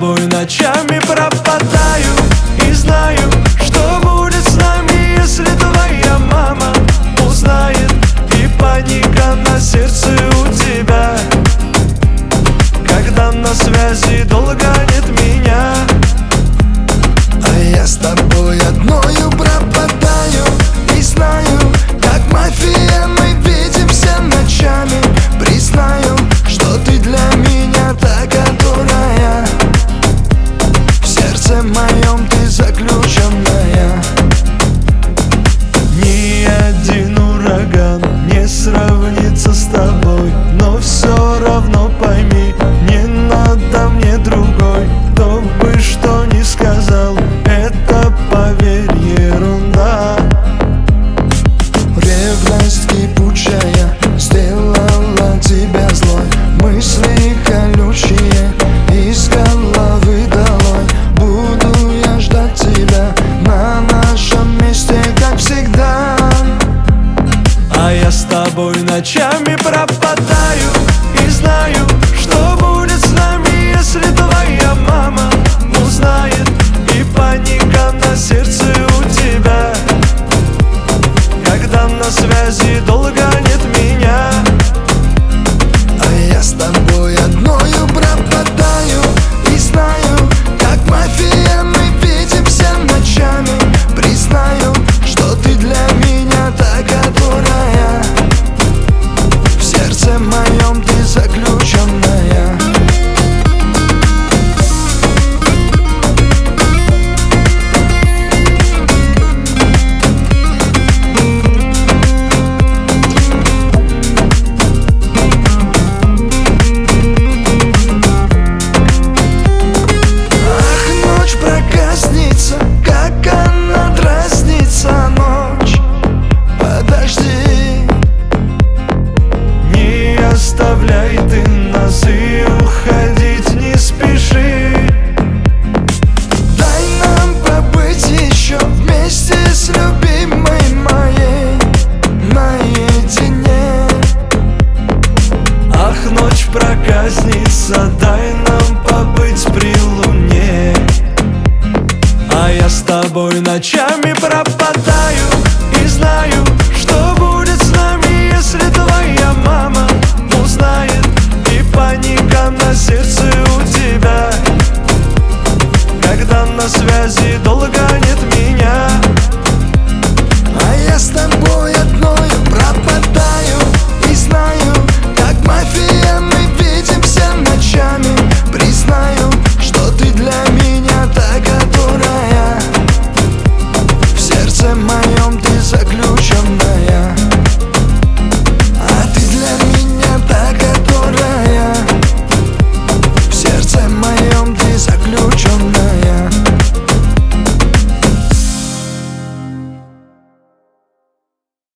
тобой ночами пропадаю и знаю, что будет с нами, если твоя мама узнает. И паника на сердце у тебя, когда на связи долго нет меня. А я с тобой одною пропадаю и знаю, как мафия мы видимся ночами. Признаю, что ты для меня та, которая в сердце моем ты заключенная. Ни один ураган не сравнится с тобой, но все равно пойми, не надо мне другой. Кто бы что ни сказал, это, поверь, ерунда. Ревность кипучая сделала тебя злой. Мысли колючие из головы долой. Буду я ждать тебя на нашем месте, как всегда. А я с тобой ночами